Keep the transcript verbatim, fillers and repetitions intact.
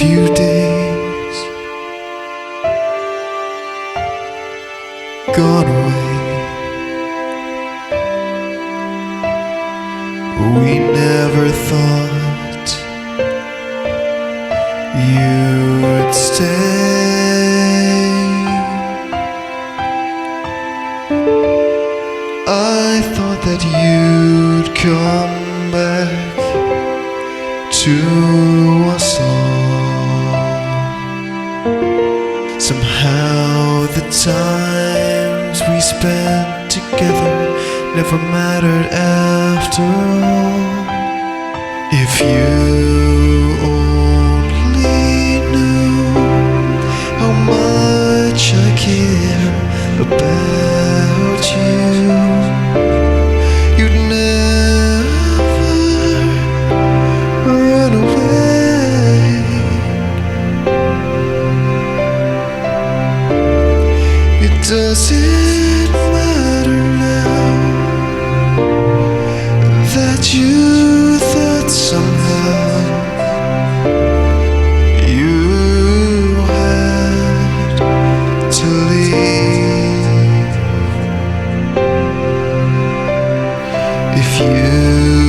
few days gone away. We never thought you'd stay. I thought that you'd come back to us all. Somehow the times we spent together never mattered after all. If you only knew how much I care about you, you'd never run away. It doesn't matter now that you thought somehow you had to leave. If you